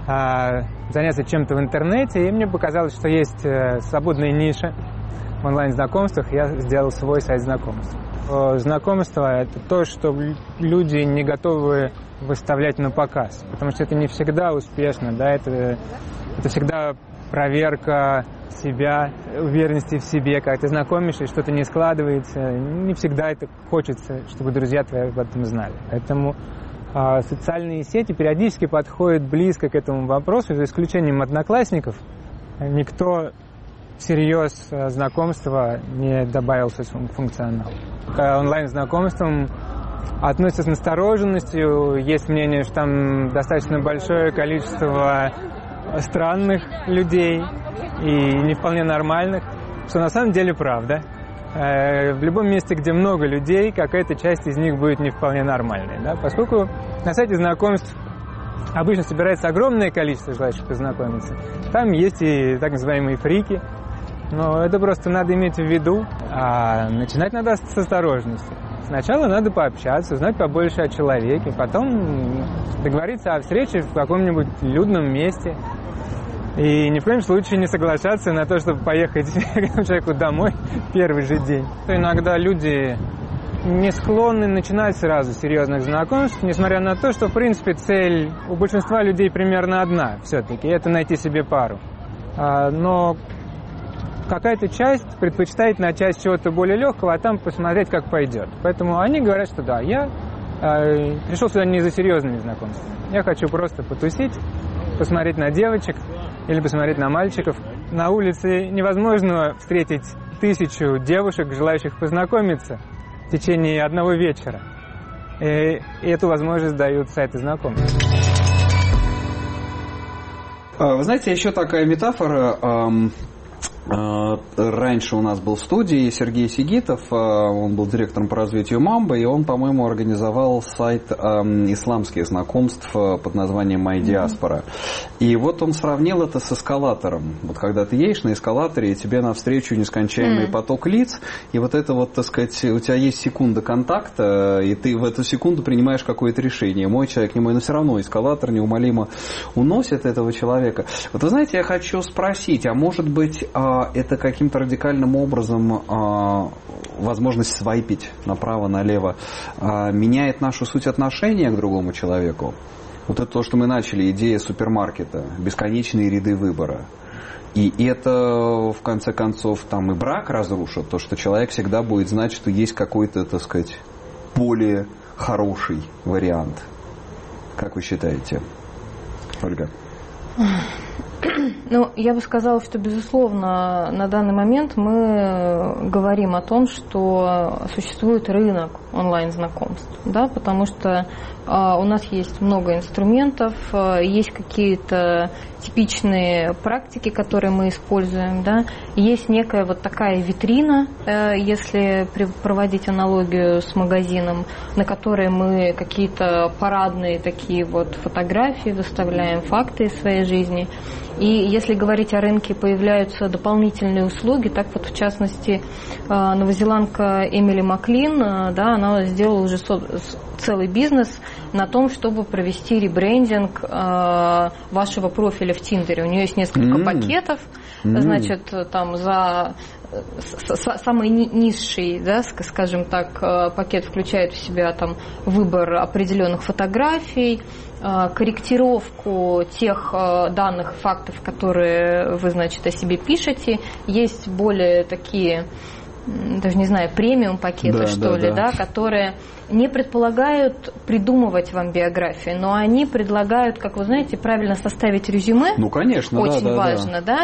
заняться чем-то в интернете, и мне показалось, что есть свободная ниша в онлайн-знакомствах. Я сделал свой сайт знакомств. Знакомство – это то, что люди не готовы выставлять на показ, потому что это не всегда успешно, да, это всегда проверка себя, уверенности в себе, когда ты знакомишься, и что-то не складывается, не всегда это хочется, чтобы друзья твои об этом знали. Поэтому социальные сети периодически подходят близко к этому вопросу, за исключением одноклассников. Никто всерьез знакомства не добавил своему функционалу. К онлайн-знакомствам относятся с настороженностью. Есть мнение, что там достаточно большое количество странных людей и не вполне нормальных, что на самом деле правда. В любом месте, где много людей, какая-то часть из них будет не вполне нормальной. Да? Поскольку на сайте знакомств обычно собирается огромное количество желающих познакомиться, там есть и так называемые фрики, но это просто надо иметь в виду. А начинать надо с осторожности. Сначала надо пообщаться, узнать побольше о человеке, потом договориться о встрече в каком-нибудь людном месте. И ни в коем случае не соглашаться на то, чтобы поехать к этому человеку домой в первый же день. Иногда люди не склонны начинать сразу серьезных знакомств, несмотря на то, что, в принципе, цель у большинства людей примерно одна все-таки – это найти себе пару. Но какая-то часть предпочитает начать с чего-то более легкого, а там посмотреть, как пойдет. Поэтому они говорят, что да, я пришел сюда не за серьезными знакомствами. Я хочу просто потусить, посмотреть на девочек или посмотреть на мальчиков. На улице невозможно встретить 1000 девушек, желающих познакомиться в течение одного вечера. И эту возможность дают сайты знакомств. Вы знаете, еще такая метафора. Раньше у нас был в студии Сергей Сигитов, он был директором по развитию Мамбы, и он, по-моему, организовал сайт исламских знакомств под названием MyDiaspora. И вот он сравнил это с эскалатором. Вот когда ты едешь на эскалаторе, и тебе навстречу нескончаемый поток лиц, и вот это вот, так сказать, у тебя есть секунда контакта, и ты в эту секунду принимаешь какое-то решение. Мой человек, не мой, но все равно эскалатор неумолимо уносит этого человека. Вот вы знаете, я хочу спросить, а может быть, это каким-то радикальным образом возможность свайпить направо-налево меняет нашу суть отношения к другому человеку? Вот это то, что мы начали, идея супермаркета, бесконечные ряды выбора. И это, в конце концов, там и брак разрушит, то, что человек всегда будет знать, что есть какой-то, так сказать, более хороший вариант. Как вы считаете, Ольга? Ну, я бы сказала, что, безусловно, на данный момент мы говорим о том, что существует рынок онлайн-знакомств, да, потому что у нас есть много инструментов, есть какие-то типичные практики, которые мы используем, да, есть некая вот такая витрина, если проводить аналогию с магазином, на которой мы какие-то парадные такие вот фотографии выставляем, факты из своей жизни. И если говорить о рынке, появляются дополнительные услуги. Так вот, в частности, новозеландка Эмили Маклин, да, она сделала уже целый бизнес на том, чтобы провести ребрендинг вашего профиля в Тиндере. У нее есть несколько пакетов, значит, там за самый низший, да, скажем так, пакет включает в себя там выбор определенных фотографий, корректировку тех данных, фактов, которые вы, значит, о себе пишете. Есть более такие, даже не знаю, премиум пакеты, да, которые не предполагают придумывать вам биографию, но они предлагают, как вы знаете, правильно составить резюме. Ну, конечно, очень важно, да.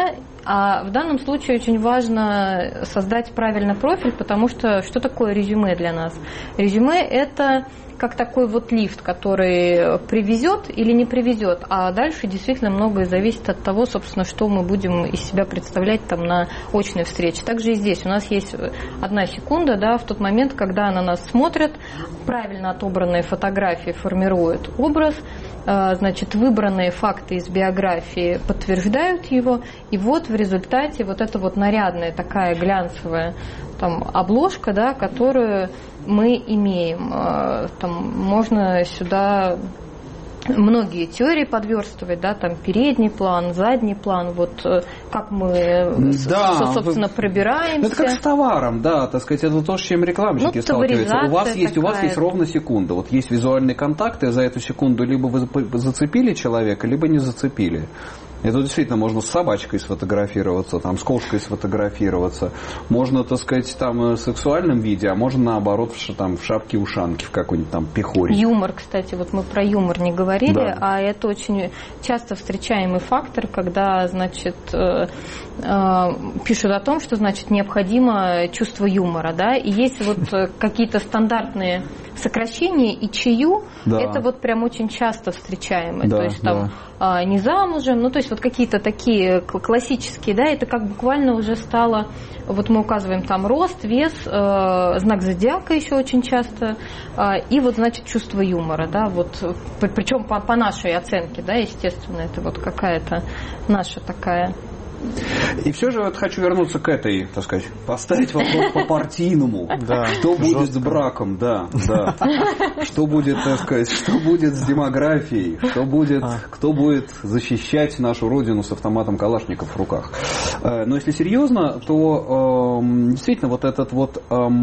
А в данном случае очень важно создать правильный профиль, потому что такое резюме для нас? Резюме – это как такой вот лифт, который привезет или не привезет, а дальше действительно многое зависит от того, собственно, что мы будем из себя представлять там на очной встрече. Также и здесь у нас есть 1 секунда, да, в тот момент, когда на нас смотрят, правильно отобранные фотографии формируют образ, значит, выбранные факты из биографии подтверждают его, и вот в результате вот эта вот нарядная такая глянцевая там обложка, да, которую мы имеем. Там можно сюда многие теории подверстывать, да, там передний план, задний план, вот как мы, собственно, пробираемся. Это как с товаром, да, так сказать, это то, с чем рекламщики сталкиваются. У вас есть ровно секунда, вот есть визуальный контакт, и за эту секунду либо вы зацепили человека, либо не зацепили. Это действительно можно с собачкой сфотографироваться, там, с кошкой сфотографироваться. Можно, так сказать, там, в сексуальном виде, а можно, наоборот, в шапке-ушанке, в какой-нибудь там пехоре. Юмор, кстати, вот мы про юмор не говорили, да. А это очень часто встречаемый фактор, когда, значит, пишут о том, что, значит, необходимо чувство юмора, да, и есть вот какие-то стандартные сокращения, и чаю, да. Это вот прям очень часто встречаемые, да, то есть там не замужем, ну, то есть вот какие-то такие классические, да, это как буквально уже стало, вот мы указываем там рост, вес, знак зодиака еще очень часто, и вот, значит, чувство юмора, да, вот, причем по нашей оценке, да, естественно, это вот какая-то наша такая... И все же вот хочу вернуться к этой, так сказать, поставить вопрос по-партийному. Да, что будет с браком, да. Что будет, так сказать, что будет с демографией, кто будет защищать нашу родину с автоматом Калашников в руках. Но если серьезно, то действительно вот этот вот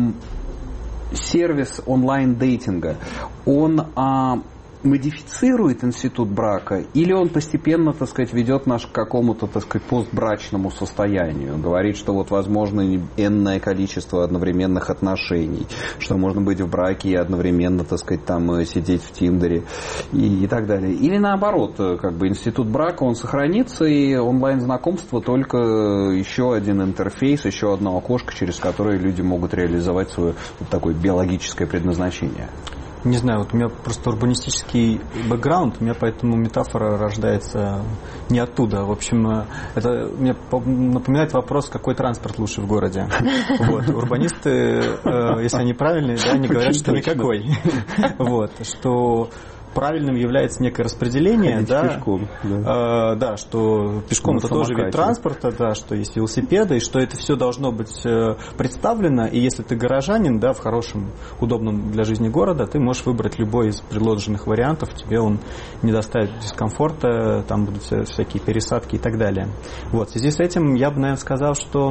сервис онлайн-дейтинга, он... модифицирует институт брака, или он постепенно, так сказать, ведет нас к какому-то, так сказать, постбрачному состоянию, говорит, что вот возможно энное количество одновременных отношений, что можно быть в браке и одновременно, так сказать, там сидеть в Тиндере и так далее. Или наоборот, как бы институт брака, он сохранится, и онлайн-знакомство только еще один интерфейс, еще одно окошко, через которое люди могут реализовать свое вот такое биологическое предназначение. Не знаю, вот у меня просто урбанистический бэкграунд, у меня поэтому метафора рождается не оттуда. В общем, это мне напоминает вопрос, какой транспорт лучше в городе. Вот. Урбанисты, если они правильные, да, они говорят, что никакой. Вот. Что правильным является некое распределение, да, пешком, да, что пешком это тоже вид транспорта, да, что есть велосипеды, и что это все должно быть представлено, и если ты горожанин, да, в хорошем, удобном для жизни города, ты можешь выбрать любой из предложенных вариантов, тебе он не доставит дискомфорта, там будут всякие пересадки и так далее. Вот, в связи с этим я бы, наверное, сказал, что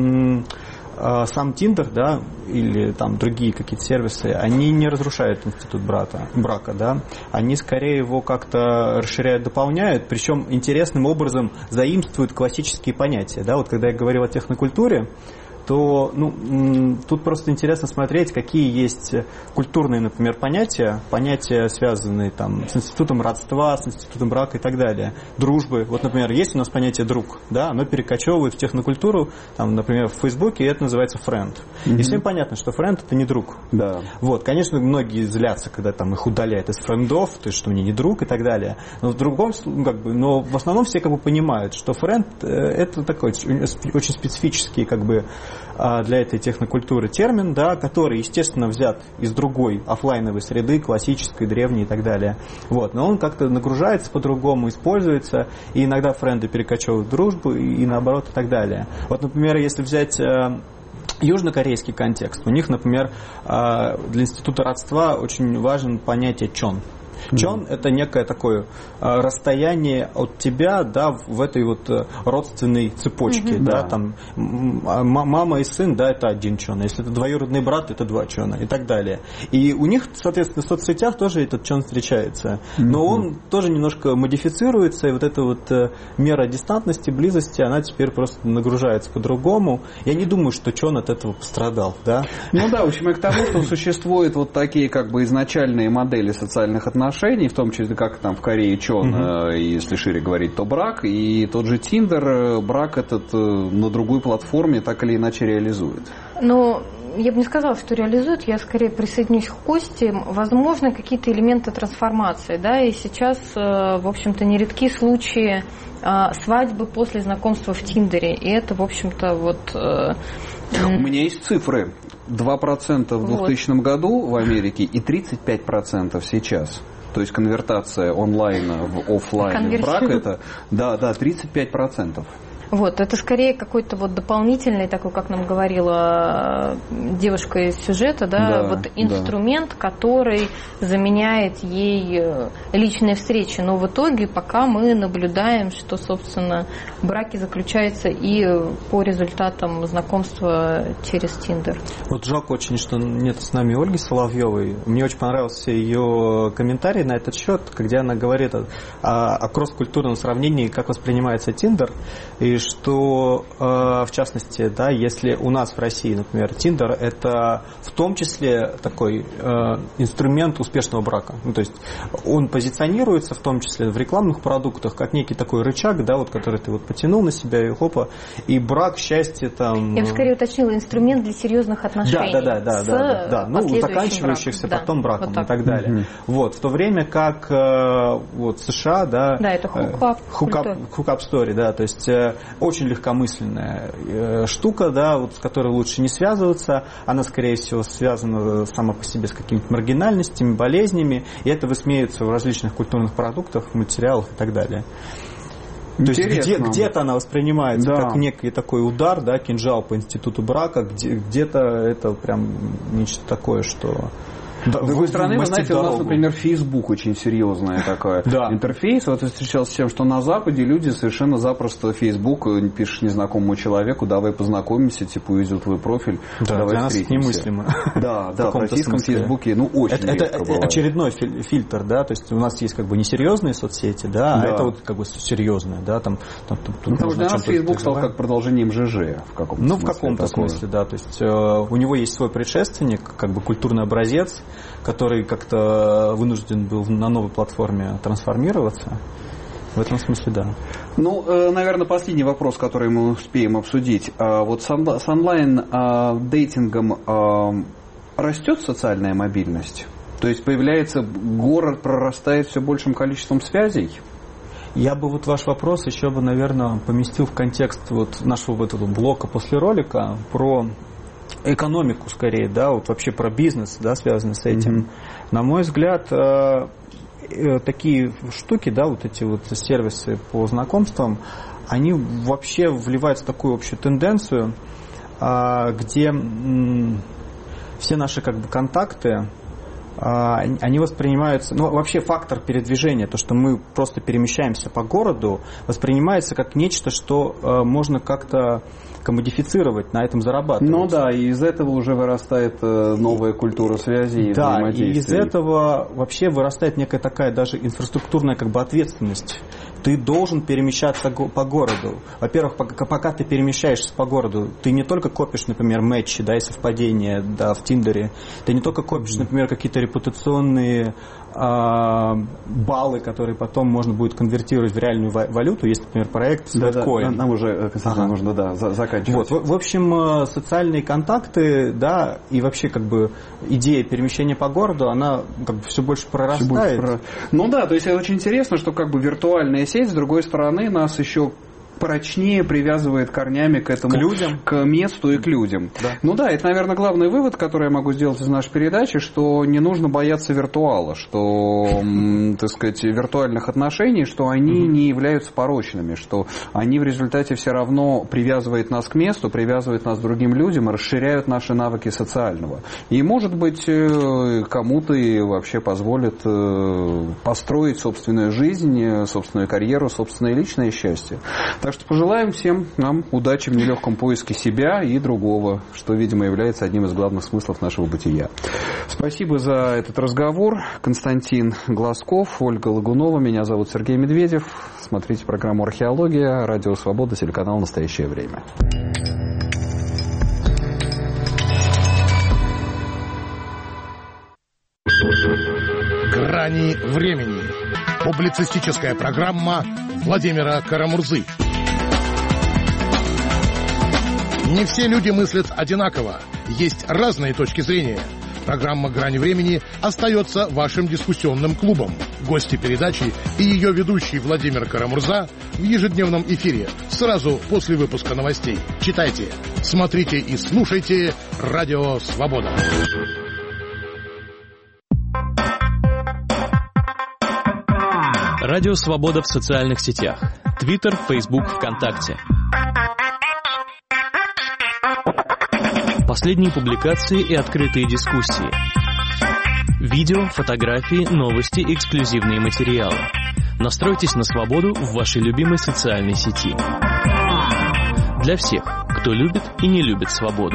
сам Tinder, да, или там другие какие-то сервисы, они не разрушают институт брака, да, они скорее его как-то расширяют, дополняют, причем интересным образом заимствуют классические понятия, да, вот когда я говорил о технокультуре, то тут просто интересно смотреть, какие есть культурные, например, понятия, связанные там, с институтом родства, с институтом брака и так далее, дружбы. Вот, например, есть у нас понятие «друг», да, оно перекочевывает в технокультуру, там, например, в Фейсбуке, и это называется «френд». И всем понятно, что френд – это не друг. Да. Вот, конечно, многие злятся, когда там их удаляют из френдов, то есть, что мне не друг и так далее. Но в другом, как бы, но в основном все как бы понимают, что френд – это такой очень специфический, как бы, для этой технокультуры термин, да, который, естественно, взят из другой офлайновой среды, классической, древней и так далее. Вот. Но он как-то нагружается по-другому, используется, и иногда френды перекочевывают в дружбу, и наоборот, и так далее. Вот, например, если взять южнокорейский контекст, у них, например, для института родства очень важно понятие «чон». Чон – это некое такое расстояние от тебя, да, в этой вот родственной цепочке, да, там мама и сын, да, это один чон, если это двоюродный брат, это два чона и так далее. И у них, соответственно, в соцсетях тоже этот чон встречается, но он тоже немножко модифицируется, и вот эта вот мера дистантности, близости, она теперь просто нагружается по-другому. Я не думаю, что чон от этого пострадал, да. Ну да, в общем, и к тому, что существуют вот такие как бы изначальные модели социальных отношений, отношений, в том числе, как там в Корее Чон, если шире говорить, то брак, и тот же Тиндер брак этот на другой платформе так или иначе реализует. Ну, я бы не сказала, что реализует, я скорее присоединюсь к Косте. Возможно, какие-то элементы трансформации, да, и сейчас, в общем-то, нередки случаи свадьбы после знакомства в Тиндере, и это, в общем-то, вот... У меня есть цифры. 2% в 2000 году в Америке и 35% сейчас. То есть конвертация онлайна в офлайн брак, это, да, 35%. Вот, это скорее какой-то вот дополнительный такой, как нам говорила девушка из сюжета, да, вот инструмент, который заменяет ей личные встречи. Но в итоге пока мы наблюдаем, что, собственно, браки заключаются и по результатам знакомства через Тиндер. Вот жалко очень, что нет с нами Ольги Соловьевой. Мне очень понравился ее комментарий на этот счет, где она говорит о кросс-культурном сравнении, как воспринимается Тиндер, и что, в частности, да, если у нас в России, например, Тиндер, это в том числе такой инструмент успешного брака. Ну, то есть он позиционируется в том числе в рекламных продуктах как некий такой рычаг, да, вот, который ты вот потянул на себя и хопа, и брак, счастье там... Я бы скорее уточнила, инструмент для серьезных отношений. Да. Ну, заканчивающихся потом браком вот и так далее. Вот, в то время как вот США, да... Да, это хукап story, да, то есть очень легкомысленная штука, да, вот, с которой лучше не связываться. Она, скорее всего, связана сама по себе с какими-то маргинальностями, болезнями, и это высмеивается в различных культурных продуктах, материалах и так далее. Интересно. То есть где-то она воспринимается как некий такой удар, да, кинжал по институту брака, где-то это прям нечто такое, что... С другой стороны, вы знаете, у нас, например, Facebook очень серьезная такая интерфейс. Вот я встречался с тем, что на Западе люди совершенно запросто Facebook пишешь незнакомому человеку, давай познакомимся, типа, увидел твой профиль, давай для встретимся. Нас немыслимо. Да, в российском Фейсбуке, ну, очень редко бывает. Это очередной фильтр, да, то есть у нас есть как бы несерьезные соцсети, да, а это вот как бы серьезное, да, там для нас Facebook стал как продолжением ЖЖ в каком-то смысле. Ну, в каком-то смысле, да, то есть у него есть свой предшественник, как бы культурный образец, который как-то вынужден был на новой платформе трансформироваться. В этом смысле, да. Ну, наверное, последний вопрос, который мы успеем обсудить. Вот с онлайн-дейтингом растет социальная мобильность? То есть появляется город, прорастает все большим количеством связей? Я бы вот ваш вопрос еще бы, наверное, поместил в контекст вот нашего вот этого блока после ролика про экономику скорее, да, вот вообще про бизнес, да, связанный с этим. На мой взгляд, такие штуки, да, вот эти вот сервисы по знакомствам, они вообще вливаются в такую общую тенденцию, где все наши как бы контакты, они воспринимаются, ну, вообще фактор передвижения, то, что мы просто перемещаемся по городу, воспринимается как нечто, что можно как-то комодифицировать, на этом зарабатывать. Ну да, и из этого уже вырастает новая культура связи и взаимодействия. Да, и из этого вообще вырастает некая такая даже инфраструктурная как бы ответственность. Ты должен перемещаться по городу. Во-первых, пока ты перемещаешься по городу, ты не только копишь, например, матчи, да, и совпадения, да, в Тиндере, ты не только копишь, например, какие-то репутационные баллы, которые потом можно будет конвертировать в реальную валюту, есть, например, проект Sweatcoin. Нам уже, Константин, нужно заканчивать. Вот, в общем, социальные контакты, да, и вообще как бы идея перемещения по городу, она как бы все больше прорастает. Ну да, то есть это очень интересно, что как бы виртуальная сеть, с другой стороны, нас еще прочнее привязывает корнями к этому, к людям, к месту и к людям. Да. Ну да, это, наверное, главный вывод, который я могу сделать из нашей передачи, что не нужно бояться виртуала, что, так сказать, виртуальных отношений, что они не являются порочными, что они в результате все равно привязывают нас к месту, привязывают нас к другим людям и расширяют наши навыки социального. И, может быть, кому-то и вообще позволит построить собственную жизнь, собственную карьеру, собственное личное счастье. Так что пожелаем всем нам удачи в нелегком поиске себя и другого, что, видимо, является одним из главных смыслов нашего бытия. Спасибо за этот разговор. Константин Глазков, Ольга Лагунова. Меня зовут Сергей Медведев. Смотрите программу «Археология», Радио Свобода, телеканал «Настоящее время». «Грани времени». Публицистическая программа Владимира Карамурзы. Не все люди мыслят одинаково. Есть разные точки зрения. Программа «Грани времени» остается вашим дискуссионным клубом. Гости передачи и ее ведущий Владимир Карамурза в ежедневном эфире сразу после выпуска новостей. Читайте, смотрите и слушайте «Радио Свобода». Радио Свобода в социальных сетях. Твиттер, Фейсбук, ВКонтакте. Последние публикации и открытые дискуссии. Видео, фотографии, новости, эксклюзивные материалы. Настройтесь на свободу в вашей любимой социальной сети. Для всех, кто любит и не любит свободу.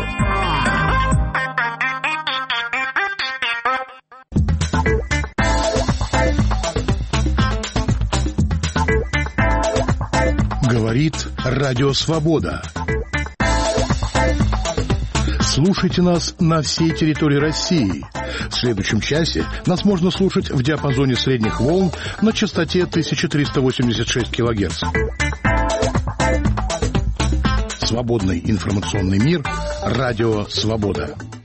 Говорит Радио Свобода. Слушайте нас на всей территории России. В следующем часе нас можно слушать в диапазоне средних волн на частоте 1386 кГц. Свободный информационный мир. Радио Свобода.